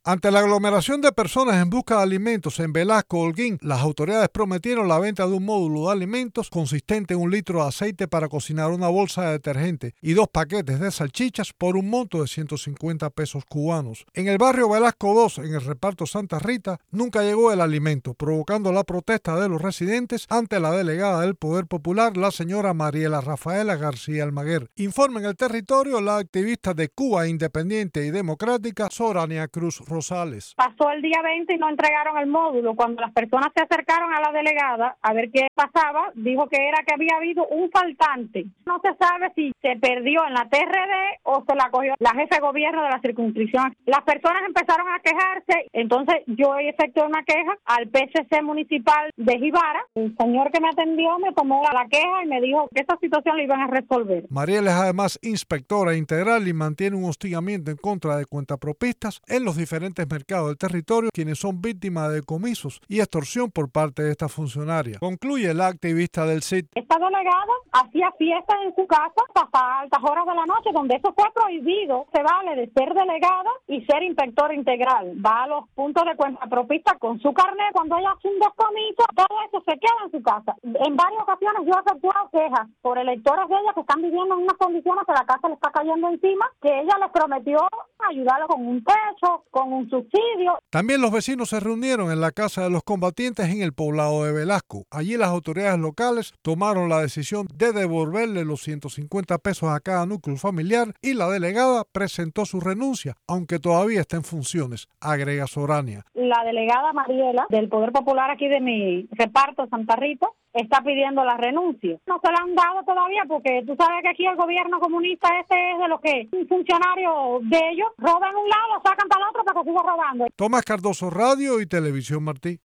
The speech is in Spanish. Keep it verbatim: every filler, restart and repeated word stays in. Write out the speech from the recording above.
Ante la aglomeración de personas en busca de alimentos en Velasco, Holguín, las autoridades prometieron la venta de un módulo de alimentos consistente en un litro de aceite para cocinar, una bolsa de detergente y dos paquetes de salchichas por un monto de ciento cincuenta pesos cubanos. En el barrio Velasco dos, en el reparto Santa Rita, nunca llegó el alimento, provocando la protesta de los residentes ante la delegada del Poder Popular, la señora Mariela Rafaela García Almaguer. Informa en el territorio la activista de Cuba Independiente y Democrática, Sorania Cruz Rosales. Pasó el día veinte y no entregaron el módulo. Cuando las personas se acercaron a la delegada a ver qué pasaba, dijo que era que había habido un faltante. No se sabe si se perdió en la T R D o se la cogió la jefe de gobierno de la circunscripción. Las personas empezaron a quejarse, entonces yo efectué una queja al P C C municipal de Jibara. El señor que me atendió me tomó la queja y me dijo que esta situación la iban a resolver. Mariela es además inspectora integral y mantiene un hostigamiento en contra de cuentapropistas en los diferentes mercados del territorio, quienes son víctimas de decomisos y extorsión por parte de esta funcionaria. Concluye la activista del S I T. Esta delegada hacía fiestas en su casa hasta altas horas de la noche, donde eso fue prohibido. Se vale de ser delegada y ser inspectora integral. Va a los puntos de cuentapropista con su carnet. Cuando ella hace un descomiso, todo eso se queda en su casa. En varias ocasiones yo he efectuado quejas por electores de ella que están viviendo en unas condiciones que la casa le está cayendo encima, que ella les prometió ayudarlos con un techo, con un subsidio. También los vecinos se reunieron en la casa de los combatientes en el poblado de Velasco. Allí las autoridades locales tomaron la decisión de devolverle los ciento cincuenta pesos a cada núcleo familiar y la delegada presentó su renuncia, aunque todavía está en funciones, agrega Sorania. La delegada Mariela del Poder Popular aquí de mi reparto Santa Rita está pidiendo la renuncia. No se la han dado todavía porque tú sabes que aquí el gobierno comunista este es de los que un funcionario de ellos roban un lado, lo sacan para el otro para que siga robando. Tomás Cardoso, Radio y Televisión Martí.